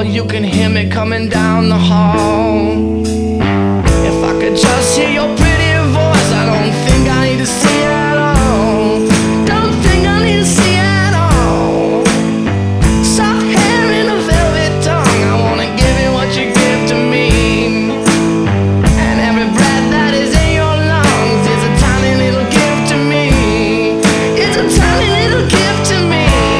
you can hear me coming down the hall. If I could just hear your pretty voice, I don't think I need to see it at all. Don't think I need to see it at all. Soft hair and a velvet tongue, I wanna give you what you give to me. And every breath that is in your lungs is a tiny little gift to me. It's a tiny little gift to me.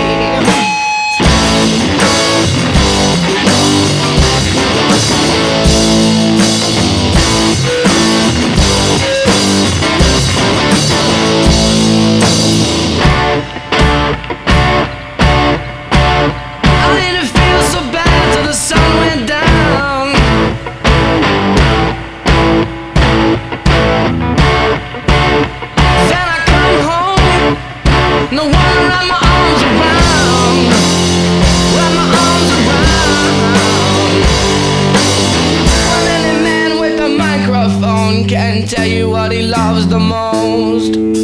No one to wrap my arms around, wrap my arms around. Well, any man with a microphone can tell you what he loves the most.